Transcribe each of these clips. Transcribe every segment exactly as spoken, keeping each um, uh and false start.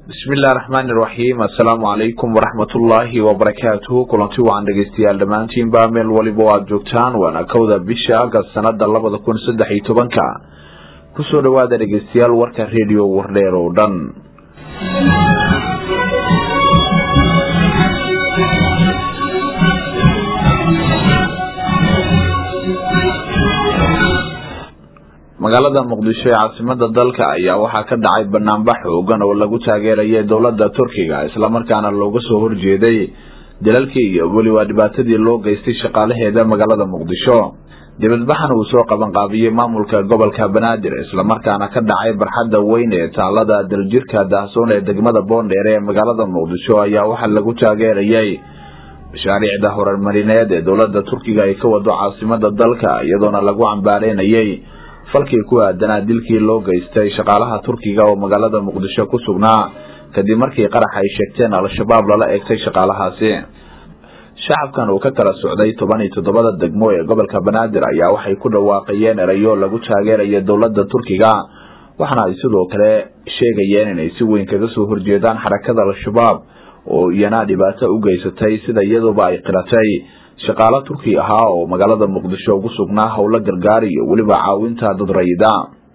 بسم الله الرحمن الرحيم السلام عليكم ورحمة الله وبركاته كلنتي وعن دقيستيال دمانتين باميل وليبواد جوكتان وانا كودا بيشا قد سند اللبض كون سدحي تبنكا كسو دوادا دقيستيال وركا راديو ورديرو دن magaalada muqdisho ee caasimada dalka ayaa waxaa ka dhacay banaanbax xoogan oo lagu taageerayay dawladda Turkiga isla markaana looga soo horjeeday dalalkii iyo waliba dhibaatadii loo geystay shaqaalaheeda magaalada muqdisho dibadbaxan uu soo qaban qaabiyay maamulka gobolka Banaadir isla markaana ka dhacay barxadda weyn ee taalada daljirka daahsoon ee degmada Boondheer ee magaalada muqdisho ayaa waxa lagu taageerayay mashaariicda horumarineed ee dawladda Turkiga ay ka wado caasimada dalka iyadoona lagu cambaareynayay falkii ku aadanaa dilkii loo geystay shaqaalaha Turkiga oo magaalada muqdisho ku sugnaa kadib markii qarax ay sheegteen al-shabaab lala eegtay shaqaalahaasi shacabkan oo ka kala socday toban iyo toddoba degmo ee gobolka Banaadir ayaa waxay ku dhawaaqayeen erayo lagu taageerayo dawladda Turkiga waxaana ay sidoo kale sheegayeen inay si weyn kaga soo horjeedaan xarakada al-shabaab oo iyana dhibaato u geysatay sida iyadoo ay qiratay shaqaale Turki ahaa oo magaalada muqdisho ugu sugnaa howlo gargaar iyo waliba caawinta dad rayida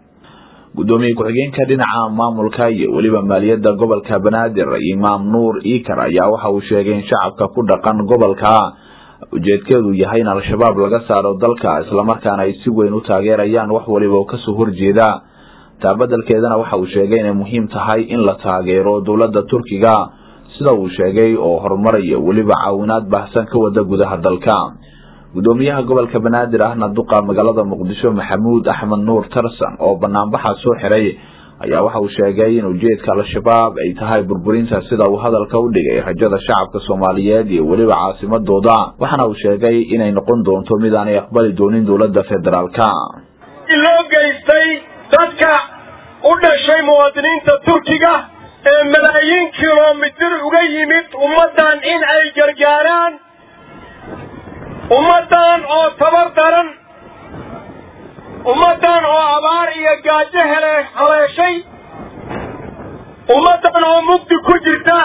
gudoomiye ku-xigeenka dhinaca maamulka iyo waliba maaliyadda gobolka Banaadir Imaam Nuur Ikar ayaa waxa uu sheegay in shacabka ku dhaqan gobolka ujeedkeedu yahay in al-shabaab laga saaro dalka isla markaana ay si weyn u taageerayaan wax waliba ka soo horjeeda taabadalkeedana waxa uu sheegay in muhiim tahay in la taageero dawladda Turkiga sida uu sheegay oo horumaraya waliba caawinaad baahsan ka wada gudaha dalka gudoomiyaha gobolka Banaadir ahna duqa magaalada muqdisho Maxamuud Axmed Nuur Tarsan oo banaanbaxa soo xiray ayaa waxa uu sheegay in ujeedka al-shabaab ay tahay burburinta sida uu hadalka u dhigay rajada shacabka Soomaaliyeed iyo waliba caasimadooda waxana uu sheegay inay noqon doonto mid aan aqbali doonin dawladda federaalka loo geystay dadka u dhashay muwaadiniinta Turkiga ee malaayiin kiiloomitir uga yimid ummadan in ay gargaaraan ummadan oo tabar daran ummadan oo abaar iyo gaajo hele haleeshay ummadan oo mugdi ku jirta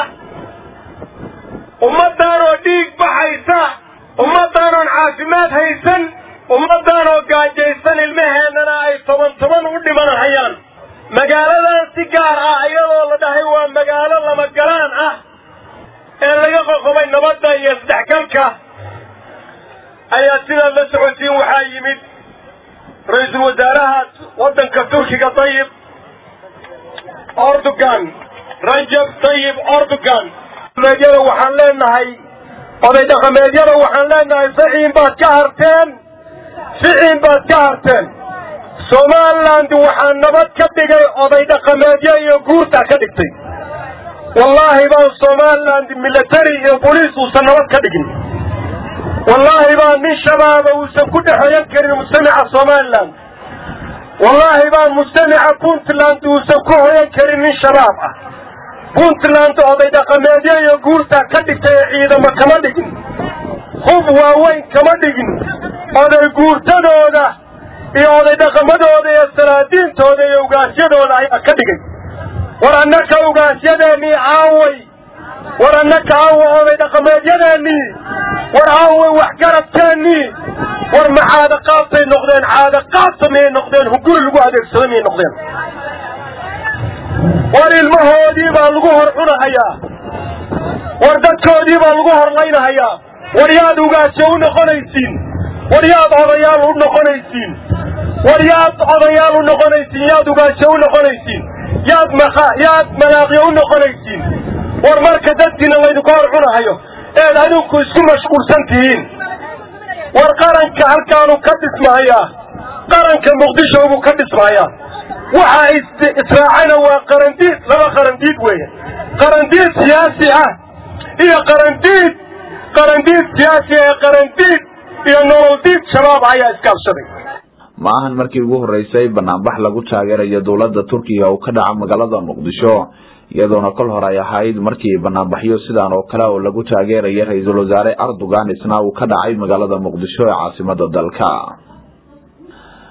ummadan oo dhiig baxaysa ummadan oo caafimaad haysan ummadan oo gaajaysan ilmaheedana ay toban toban u dhimanayaan magaaladan si gaar ah iyadoo la dhahay waa magaalo lama galaan ah ee laga qoqobay nabadda iyo isdhexgalka ayaa sida la socotiin waxaa yimid ra-iisul wasaaraha waddanka Turkiga Tayyip Erdogan Recep Tayyip Erdogan meedyada waxaan leenahay oday dhaqameedyada waxaan leenahay ficiin baad ka harteen ficiin baad ka harteen Somaliland waxaan nabad ka dhigay oday dhaqameedyo iyo guurta ka dhigtay wallahi baan Somaliland military iyo police uu nabad ka dhigin wallahi baan nin shabaab uu ku dhaxayan karin mustamica Somaliland wallahi baan mustamica Puntland uu ku hoyan karin nin shabaab ah Puntland oday dhaqameedyo iyo guurta ka dhigtay ciidamo kama dhigin hub waaweyn kama dhigin oday guurtadooda iyo oday dhaqamadooda iyo salaadiintooda iyo ugaasyadooda ayaa ka dhigay war annaka ugaasyadeennii aaway war annaka aawa oday dhaqameedyadeennii war aaway waxgarabkeennii war maxaada qaabtay noqdeen caada qaabtamay noqdeen hunguri lagu adeegsado miyay noqdeen war ilmahoodii baa lagu hor cunahayaa war dadkoodii baa lagu horlaynahayaa war yaad ugaasyo u noqonaysiin war yaad odayaal u noqonaysiin war yaad odayaal u noqonaysiin yaad ugaasho u noqonaysiin yaad maqa yaad malaaqyo u noqonaysiin war marka dadkiina laydinku hor cunahayo eed adinku isku mashquulsan tihiin war qaranka halkaanu ka dhismahayaa qaranka muqdisho buu ka dhismahayaa waxa israacana waa qarandiid laba qarandiid weeye qarandiid siyaasi ah iyo qarandiid qarandiid siyaasi ee qarandiid iyo nolodiid shabaab ayaa iskaabsaday ma ahan markii ugu horeysay banaanbax lagu taageerayo dawladda Turkiga oo ka dhaca magaalada muqdisho iyadoona kol hore ay ahayd markii banaanbaxyo sidaan oo kale oo lagu taageerayo ra-iisul wasaare Erdogan isna uu ka dhacay magaalada muqdisho ee caasimada dalka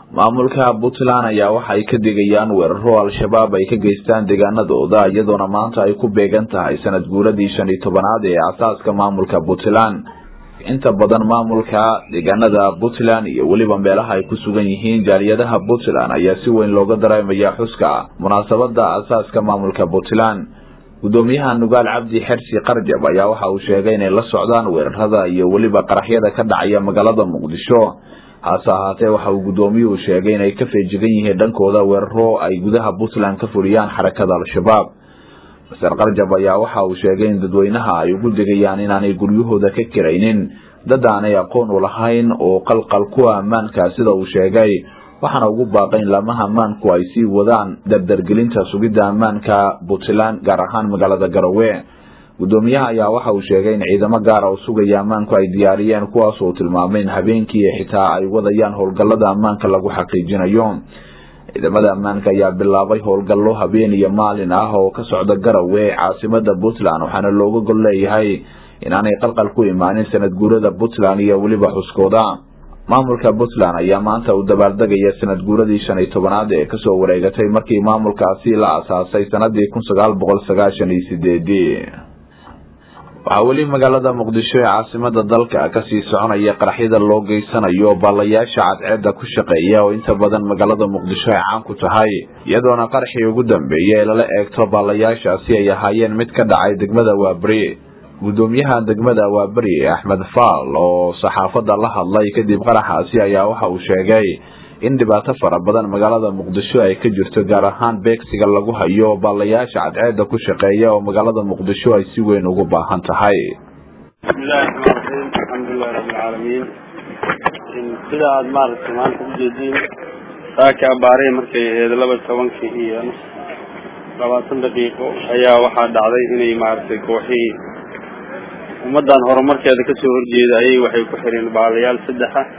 maamulka Puntland ayaa waxa ay ka digayaan weeraro al-shabaab ay ka geystaan deegaanadooda iyadoona maanta ay ku beegan tahay sanad guuradii shan iyo tobanaad ee asaaska maamulka Puntland. inta badan maamulka deegaanada Puntland iyo waliba meelaha ay ku sugan yihiin jaaliyadaha Puntland ayaa si weyn looga dareemaya xuska munaasabada asaaska maamulka Puntland. gudoomiyaha Nugaal Cabdi Xirsi Qarjab ayaa waxa uu sheegay inay la socdaan weerarada iyo waliba qaraxyada ka dhacaya magaalada Muqdisho. hase ahaatee waxa uu gudoomiyuhu sheegay inay ka feejigan yihiin dhankooda weeraro ay gudaha Puntland ka fuliyaan xarakada al-shabaab. Mister Qarjab ayaa waxa uu sheegay in dadweynaha ay ugu digayaan inaanay guryahooda ka kiraynin dad aanay aqoon u lahayn oo qalqal ku ammaanka sida uu sheegay, waxaana ugu baaqay in lamaha ammaanku ay sii wadaan dardargelinta sugidda ammaanka Puntland gaar ahaan magaalada Garowe. gudoomiyaha ayaa waxa uu sheegay in ciidamo gaar ah oo sugaya ammaanku ay diyaariyeen kuwaas oo tilmaamay in habeenkii xitaa ay wadayaan howlgallada ammaanka lagu xaqiijinayo. ciidamada ammaanka ayaa bilaabay howlgallo habeen iyo maalin ah oo ka socda Garowe caasimada Puntland, waxaana looga gol leeyahay inaanay qalqal ku imaanin sanad guurada Puntland iyo waliba xuskooda. maamulka Puntland ayaa maanta u dabaaldegaya sanad guuradii shan iyo tobanaad ee kasoo wareegatay markii maamulkaasi la aasaasay sanadii kun sagaal boqol sagaashan iyo sideed. waxaa weli magaalada Muqdisho ee caasimada dalka ka sii soconaya qaraxyada loo geysanayo baalayaasha cadceeda ku shaqeeya oo inta badan magaalada Muqdisho ay caan ku tahay, iyadoona qaraxii ugu dambeeyay lala eegto baalayaashaasi ay ahaayeen mid ka dhacay degmada Waabri. gudoomiyaha degmada Waabri Axmed Faal oo saxaafada la hadlay kadib qaraxaasi ayaa waxa uu sheegay in dhibaato fara badan magaalada Muqdisho ay ka jirto gaar ahaan beegsiga lagu hayo baalayaasha cadceeda ku shaqeeya oo magaalada Muqdisho ay si weyn ugu baahan tahay. alxamdulillahi rabbil caalamiin. sida aad maaragtay maanta u jeedin saaka baaray markay ahayd laba iyo tobankii iyo labaatan daqiiqo ayaa waxaa dhacday inay maaragtay kooxii ummadan horumarkeeda ka soo horjeeda ayay waxay ku xireen baalayaal saddex ah.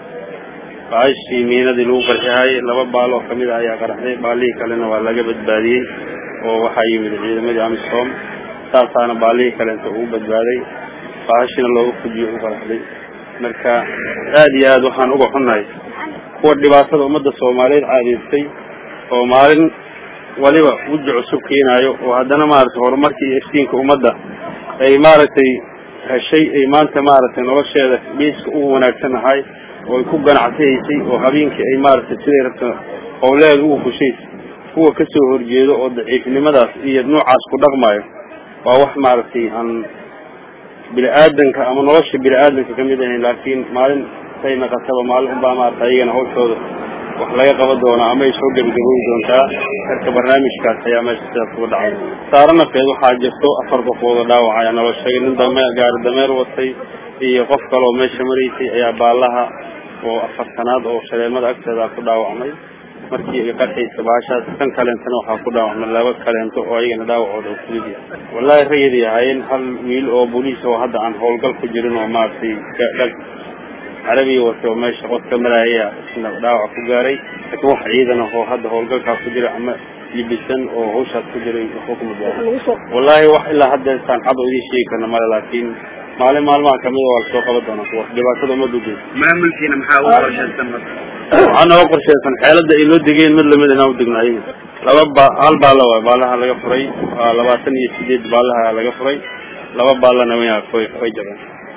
baashii miinadii lagu qarxiyay laba baal oo kamid ah ayaa qarxday, baalihii kalena waa laga badbaadiyay oo waxa yimid ciidamadii Amisom, taasaana baalihii kale inta uu badbaaday baashina loogu fujiyo u qarxday. marka aad iyo aad waxaan uga xunnahay kuwa dhibaatada ummadda Soomaaliyeed caadiysay oo maalin waliba wujud cusub keenayo oo haddana maaragtay horumarkii iyo iftiinka ummadda ay maaragtay heshay ay maanta maaragtay nolosheeda miiska ugu wanaagsan ahay oo ay ku ganacsaysay oo habeenkii ay maaragtay siday rabto howleeda ugu fushay kuwa ka soo horjeedo oo daciifnimadaas iyo noocaas ku dhaqmayo waa wax maaragtay aan bini'aadanka ama nolosha bini'aadanka ka mid ahayn, laakiin maalin say naqataba maalin unbaa maaragtay ayagana hawshooda wax laga qaban doonaa ama ay soo gebagabowi doontaa. marka barnaamijkaas ayaa meesha sidaas uga dhacay. saaro nafeed waxaa jirto afar qofood oo dhaawac ayaa naloo sheegay, nin dameer gaari dameer watay iyo qof kale oo meesha maraysay ayaa baalaha oo afar sanaad oo shaleemada agteeda ku dhaawacmay markii ay qarxaysa baashaas. kan kaleentana waxaa ku dhaawacmay laba kaleento oo ayagana dhaawacooda u fudud yahay. wallahi rayidii ahaayeen hal wiil oo booliis oo hadda aan howlgal ku jirin oo maaragtay dhag carabi wato meesha qodka maraya isna dhaawac ku gaaray, laakiin wax ciidan oo hadda howlgalkaas ku jira ama libisan oo hawshaas ku jiray xukuumad waa wallahi wax ilaa hadda saan cad u idin sheegi karna male, laakiin maalin maalmaha kamid waa soo qaban doona kuwa dhibaatada ummadda u geystay. maamulkiina maxaa u qorshaysan marka? waxaa noo qorshaysan xeelada ay loo degeen mid lamid inaan u degno ayaga. laba ba hal baala waa baalaha laga furay, waa labaatan iyo sideed baalaha laga furay, laba baalana way way jabeen.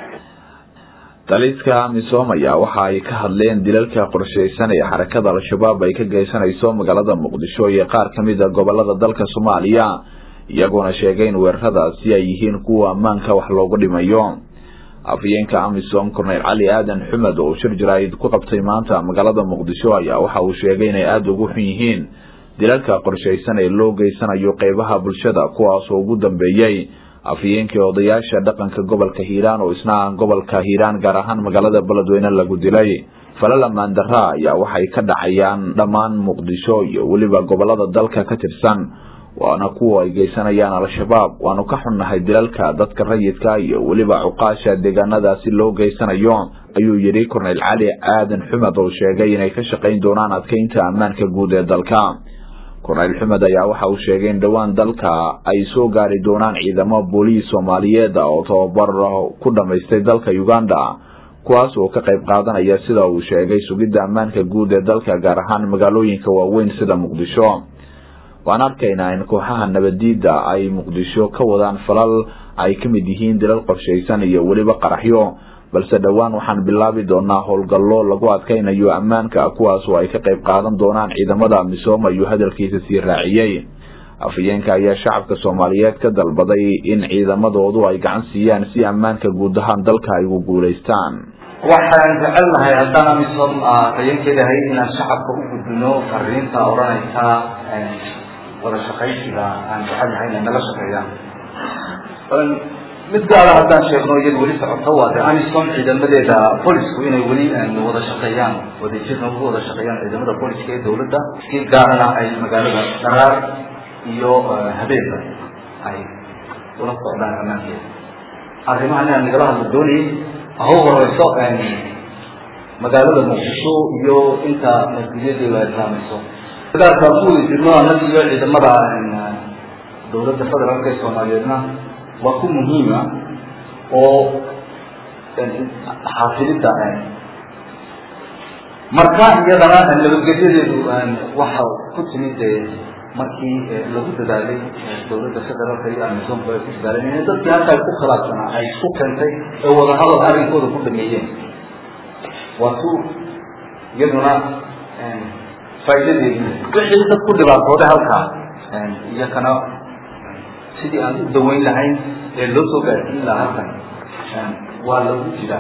taliska Amisom ayaa waxa ay ka hadleen dilalka qorsheysan ee xarakada al-shabaab ay ka geysanayso magaalada Muqdisho iyo qaar kamid ah gobolada dalka Soomaaliya, iyagoona sheegay in weeraradaasi ay yihiin kuwa ammaanka wax loogu dhimayo. afyeenka Amisom Colonel Ali Aadan Xumed oo shir jaraa'id ku qabtay maanta magaalada Muqdisho ayaa waxa uu sheegay inay aad ugu xun yihiin dilalka qorsheysan ee loo geysanayo qaybaha bulshada kuwaas oo ugu dambeeyay afyeenkii odayaasha dhaqanka gobolka Hiiraan oo isna gobolka Hiiraan gaar ahaan magaalada Beledweyne lagu dilay. falala maandara ayaa waxay ka dhacayaan dhammaan Muqdisho iyo waliba gobolada dalka ka tirsan, waana kuwa ay geysanayaan al-shabaab. waanu ka xunnahay dilalka dadka rayidka iyo waliba cuqaasha deegaanadaasi loo geysanayo, ayuu yiri Colonel Ali Aadan Xumed oo sheegay inay ka shaqeyn doonaan adkeynta ammaanka guud ee dalka. Colonel Xumed ayaa waxa uu sheegay in dhawaan dalka ay soo gaari doonaan ciidamo booliis Soomaaliyeed oo tababar ku dhameystay dalka Uganda, kuwaas oo ka qayb qaadanaya sida uu sheegay sugidda ammaanka guud ee dalka gaar ahaan magaalooyinka waaweyn sida muqdisho. waan arkaynaa in kooxaha nabadiida ay muqdisho ka wadaan falal ay ka mid yihiin dilal qorshaysan iyo weliba qaraxyo, balse dhowaan waxaan bilaabi doonaa howlgallo lagu adkaynayo ammaanka kuwaas oo ay ka qayb qaadan doonaan ciidamada amisom ayuu hadalkiisa sii raaciyey. afhayeenka ayaa shacabka Soomaaliyeed ka dalbaday in ciidamadoodu ay gacan siiyaan si ammaanka guud ahaan dalka ay ugu guuleystaan. waxaan jecelnahay haddana amisom afhayeenkeedahay inaan shacabka u gudbino fariinta oranaysa wada shaqaysiga aan jecelnahay inay nala shaqeeyaan. mid gaar ah haddaan sheegno iyad weli socoto waa de amisom ciidamadeeda boolisku inay weli wada shaqeeyaan wadajirna ugu wada shaqeeyaan ciidamada booliska ee dowladda si gaarana ay magaalada Daraar iyo habeenba ay ula socdaan ammaankeeda. arrimahan aan nagala hadlo doonayay aho horeyso magaalada Muqdisho iyo inta mas'uuliyadda ay saamayso dadka ku jirno annaga iyo ciidamada dowladda federaalka ee Soomaaliyeedna waa ku muhiim ah oo xaafidida marka iyadana nabadgelyadeedu waxa ku timid markii lagu dadaalay dowladda federaalka iyo amisom ay ku dadaaleen in dadkii halka ku khilaafsanaa ay ku keentay ee wada hadal arrinkooda ku dhameeyeen. waa ku iyaduna faa'iidadeedu wixii dad ku dhibaatooday halkaa iyo kana sidii aan u daweyn lahayn ee loo soo gaarsiin lahaa halkan waa lagu jiraa.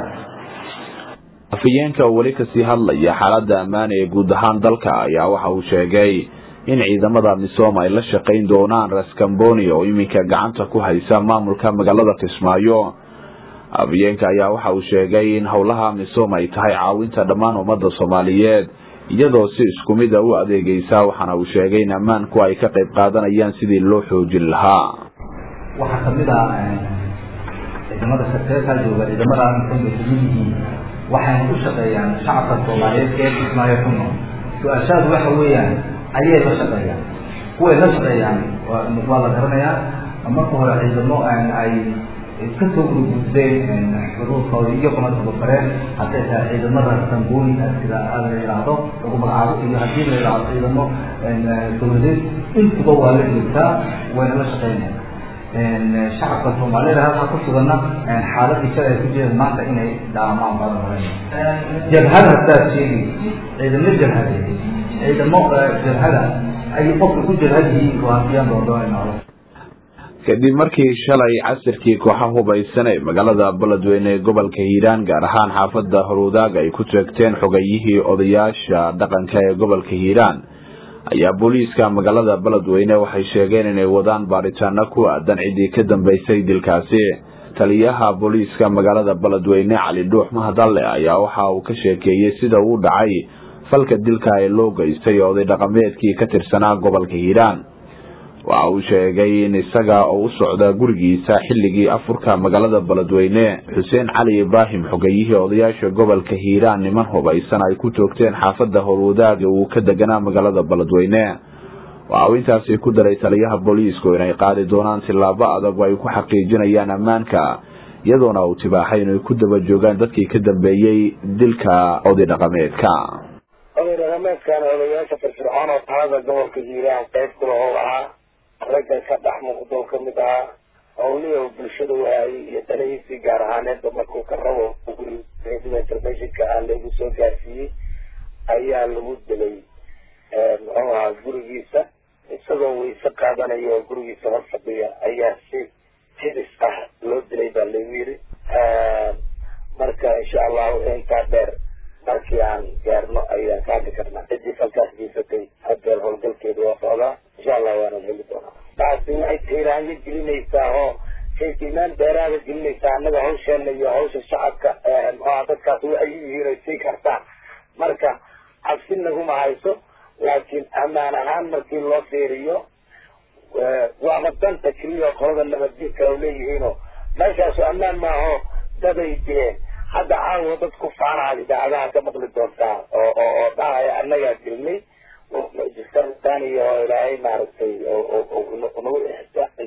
afhayeenka weli kasii hadlaya xaaladda ammaan ee guud ahaan dalka ayaa waxa uu sheegay in ciidamada amisom ay la shaqayn doonaan Raskamboni oo iminka gacanta ku haysa maamulka magaalada Kismaayo. afhayeenka ayaa waxa uu sheegay in howlaha amisom ay tahay caawinta dhammaan ummadda Soomaaliyeed iyadoo si isku mid ah u adeegaysa, waxaana uu sheegay in ammaanku ay ka qayb qaadanayaan sidii loo xoojin lahaa. waxa kamid ah ciidamada sarkaalka jooga ciidamada amisom ee waxay u shaqeeyaan shacabka Soomaaliyeed ee Kismaayo ku nool. su'aashaadu waxa weeyaan ayay la shaqeeyaan kuwa la shaqeeyaan waa la garanayaa marka hore ciidamo ay ka soo gudbeen xuduudkooda iyo kuma tababareen haddii ay ciidamada Raskamboni sida la yiraahdo ugu magacaabo iyo haddii la yiraahdo ciidamo dowladeed intuba waa la joogtaa wayna la shaqeynayaan. shacabka Soomaaliyeed halka ku sugana xaaladii shalay ay ku jireen maanta inay dhaamaan badan jabhada taasiiri ciidamada jabhada ciidamo jabhada ay qofku ku jabhadii waafiyaan doonayaan. kadib markii shalay casirkii kooxaha hubaysan ee magaalada Beledweyne ee gobolka Hiiraan gaar ahaan xaafadda Horwadaag ay ku tagteen xogayihii odayaasha dhaqanka ee gobolka Hiiraan ayaa booliiska magaalada Beledweyne waxay sheegeen inay wadaan baaritaano ku aadan cidii ka dambeysay dilkaasi. taliyaha booliiska magaalada Beledweyne Cali Dhuux Mahadalle ayaa waxa uu ka sheekeeyay sida uu dhacay falka dilka ee loo geystay oday dhaqameedkii ka tirsanaa gobolka Hiiraan. waxa uu sheegay in isaga oo u socda gurigiisa xilligii afurka magaalada Beledweyne Xuseen Cali Ibrahim xogayihii odayaasha gobolka Hiiraan niman hubaysan ay ku toogteen xaafadda Horwadaag uu ka deganaa magaalada Beledweyne. waxa uu intaasi ku daray taliyaha booliisku inay qaadi doonaan tilaabo adag oo ay ku xaqiijinayaan ammaanka iyadoona uu tibaaxay inay ku daba joogaan dadkii ka dambeeyay dilka oday dhaqameedka. oday dhaqameedkan odayaasha firfircoon oo talada gobolka Hiiraan qayb ku lahaa ragga ka dhex muuqdo ka mid ah howliyo bulshada waayay iyo danahiisii gaar ahaaneed markuu ka rabo guriga informationka aan lagu soo gaarsiiyey ayaa lagu dilay muxuu ahaa gurigiisa isagoo weyse qaadanayo gurigiisa hor fadhiya ayaa si jidis ah loo dilay baa lagu yiri. marka insha allahu intaa dheer markii aan gaarno ayaan ka hadli karnaa cidii falkaas geysatay haddeer howlgalkeedu waa socdaa insha allah waana heli doonaa. taasi waxay tiiraanyo gelinaysaa oo shaykiimaan dheeraada gelinaysaa annaga hawsheena iyo hawsha shacabka oo dadkaas waxay yihiin ay sii kartaan. marka cabsi naguma hayso, laakiin ammaan ahaan markii loo fiiriyo waaba danta keliya qolada nabadgedka oo leeyihiinoo meeshaasu ammaan maaho daday dileen. hadda caawa dad ku faanaha idaacadaha ka maqli doontaa oo oo dhahaya annagaa dilnay iyo ilaahay maaragtay nagu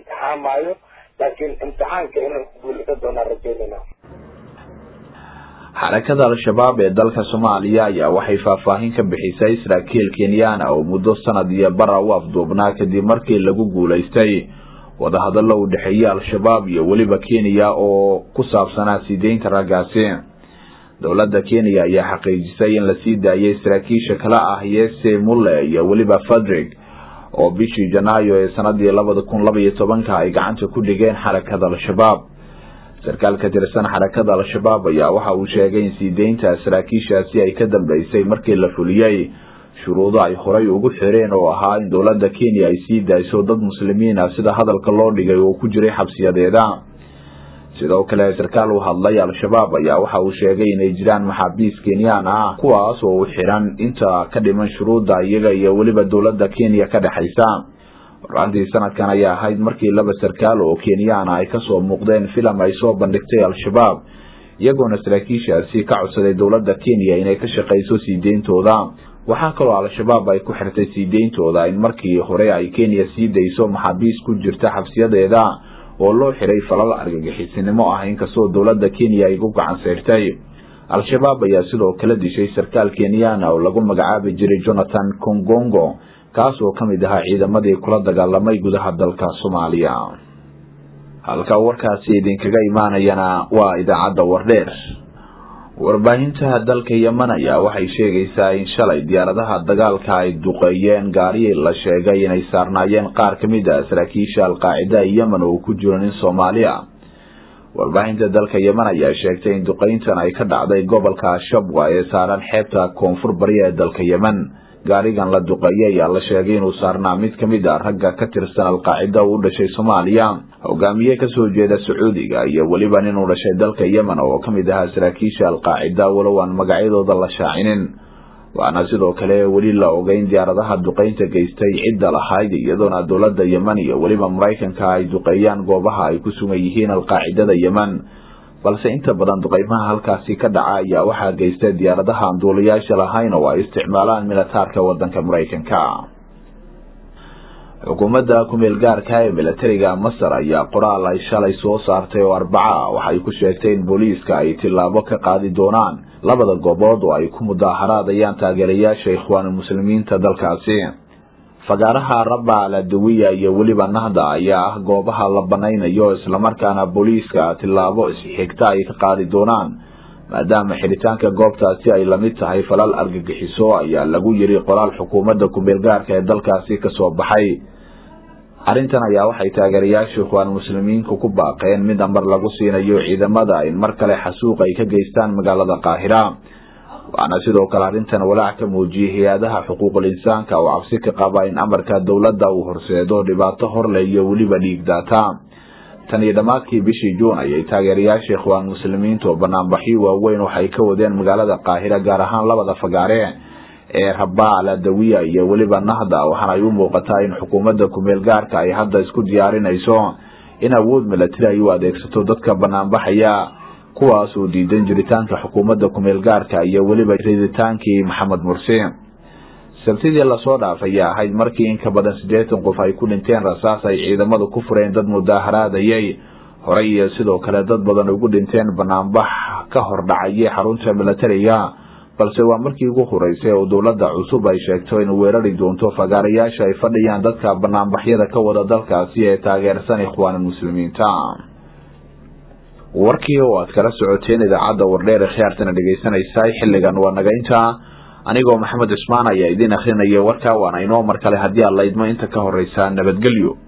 imtixaamaayo, laakiin imtixaanka inaan guulaysan doonaan rajaynayna. xarakada al-shabaab ee dalka Soomaaliya ayaa waxay faahfaahin ka bixisay Israa'iil Kenyan oo muddo sanad iyo bar u afduubnaa kadib markii lagu guuleystay wada hadallo u dhaxeeya al-shabaab iyo waliba Kenya oo ku saabsanaa sideynta ragaasi. dowladda Kenya ayaa xaqiijisay in la sii daayay saraakiisha kala ah Yese Mulle iyo waliba Fadrig oo bishii Janaayo ee sanadii laba kun laba iyo toban ay gacanta ku dhigeen xarakada al-shabaab. sarkaalka tirsan xarakada al-shabaab ayaa waxa uu sheegay in sideynta saraakiishaasi ay ka dambeysay markii la fuliyay shuruudo ay horay ugu xireen oo ahaa in dowladda Kenya ay sii daayso dad muslimiin ah sida hadalka loo dhigay oo ku jiray xabsiyadeeda. sidoo kale sarkaal u hadlay al-shabaab ayaa waxa uu sheegay in ay jiraan maxaabiis Kenyan ah kuwaas oo u xiran inta ka dhiman shuruuda iyaga iyo waliba dowladda Kenya ka dhaxaysa. Rantii sanadkan ayaa ahayd markii laba sarkaal oo Kenyan ay ka soo muuqdeen filim ay soo bandhigtay al-shabaab iyagoona saraakiishaasi ka codsaday dowladda Kenya inay ka shaqeyso siideyntooda. waxaa kaloo al-shabaab ay ku xirtay siideyntooda in markii hore ay Kenya sii dayso maxaabiis ku jirta xabsiyadeeda oo loo xiray falal argagixisinimo ah inkastoo dowladda Kenya ay ugu gacan saartay. al-shabaab ayaa sidoo kale dishay sarkaal Kenyan oo lagu magacaabi jiray Jonathan Kongongo kaas oo kamid ahaa ciidamadii kula dagaalamay gudaha dalka Soomaaliya. halka warkaasi idinkaga imaanayana waa idaacadda Wardheer. warbaahinta dalka Yemen ayaa waxay sheegaysaa in shalay diyaaradaha dagaalka ay duqeeyeen gaari la sheegay inay saarnaayeen qaar kamid ah saraakiisha al-Qaacida Yemen oo ku jira nin Soomaaliya. warbaahinta dalka Yemen ayaa sheegtay in duqeyntan ay ka dhacday gobolka Shabwa ee saaran xeebta koonfur bari ee dalka Yemen. gaarigan la duqeeyay ayaa la sheegay inuu saarnaa mid kamid ah ragga ka tirsan al-Qaacida oo u dhashay Soomaaliya, hogaamiye ka soo jeeda Sacuudiga iyo waliba nin u dhashay dalka Yemen oo kamid ah saraakiisha al-Qaacida walow aan magacyadooda la shaacinin. waana sidoo kale wali la ogeyn diyaaradaha duqeynta geystay cidda lahayd iyadoona dowladda Yemen iyo waliba Mareykanka ay duqeeyaan goobaha ay ku sugan yihiin al-Qaacidada Yemen. balse inta badan duqeymaha halkaasi ka dhaca ayaa waxaa geystay diyaaradaha aan duuliyaasha lahayn oo ay isticmaalaan militaarka wadanka Mareykanka. xukuumadda ku meel gaarka ee militariga Masar ayaa qoraal ay shalay soo saartay oo Arbaca waxay ku sheegtay in booliiska ay tilaabo ka qaadi doonaan labada goobood oo ay ku mudaharaadayaan taageerayaasha ikhwaan muslimiinta dalkaasi. fagaaraha Rabaa al-Adawiya iyo waliba Nahda ayaa ah goobaha la banaynayo isla markaana booliiska tilaabo isxigta ay ka qaadi doonaan maadaama xiritaanka goobtaasi ay lamid tahay falal argagixiso ayaa lagu yiri qoraal xukuumadda ku meel gaarka ee dalkaasi ka soo baxay. arrintan ayaa waxay taageerayaasha ikhwaan muslimiinta ku baaqeen mid amar lagu siinayo ciidamada in mar kale xasuuq ay ka geystaan magaalada Qaahira. waana sidoo kale arrintan walaac ka muujiyay hay'adaha xuquuqul insaanka oo cabsi ka qaba in amarka dowladda uu horseedo dhibaato hor leh iyo waliba dhiig daata. tan iyo dhamaadkii bishii Juun ayay taageerayaasha ikhwaan muslimiinta oo banaanbaxyo waaweyn waxay ka wadeen magaalada Qaahira gaar ahaan labada fagaare ee Rabaa al-Adawiya iyo waliba Nahda waxaana ay u muuqataa in xukuumadda ku meel gaarka ay hadda isku diyaarinayso in awood militari ay u adeegsato dadka banaanbaxaya kuwaas oo diidan jiritaanka xukuumadda ku meel gaarka iyo waliba riditaankii Maxamed Mursi. sabtidii la soo dhaafay ahayd markii in ka badan siddeetan qof ay ku dhinteen rasaas ay ciidamadu ku fureen dad mudaharaadayay horay iyo sidoo kale dad badan ugu dhinteen banaanbax ka hor dhacay xarunta militariga. balse waa markii ugu horeysay oo dowladda cusub ay sheegto in weerari doonto fagaarayaasha ay fadhiyaan dadka banaanbaxyada ka wada dalkaasi ee taageersan ikhwaan muslimiinta. warkii oo aad kala socoteen idaacadda Wardheer ee khiyaartana dhageysanaysaa xilligan waa naga inta anigoo Maxamed Ismaan ayaa idin akhrinaya warka waana inoo mar kale hadii alla idmo inta ka horeysa nabadgelyo.